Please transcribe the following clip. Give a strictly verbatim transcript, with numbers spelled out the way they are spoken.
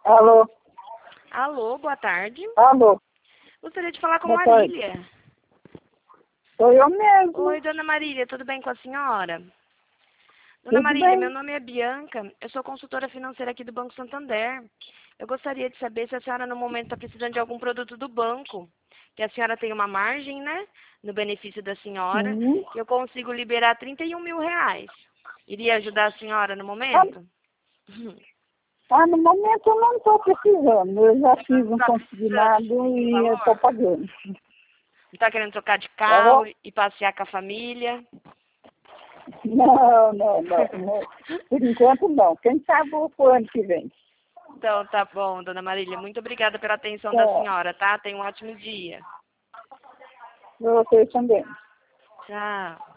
Alô? Alô, boa tarde. Alô? Gostaria de falar com Boa tarde. Marília. Sou eu mesmo. Oi, dona Marília, tudo bem com a senhora? Dona Tudo Marília, bem? meu nome é Bianca, eu sou consultora financeira aqui do Banco Santander. Eu gostaria de saber se a senhora no momento está precisando de algum produto do banco, que a senhora tem uma margem, né, no benefício da senhora, Sim. que eu consigo liberar trinta e um mil reais. Iria ajudar a senhora no Ah, momento? ah, no momento eu não estou precisando. Eu já fiz um Está precisando de consignado um e eu valor? estou pagando. Está querendo trocar de Tá bom? carro e passear com a família? Não, não, não, não. Por enquanto não. Quem sabe o ano que vem. Então, tá bom, dona Marília. Muito obrigada pela atenção da Tá. senhora, tá? Tenha um ótimo dia. Vocês também. Tchau.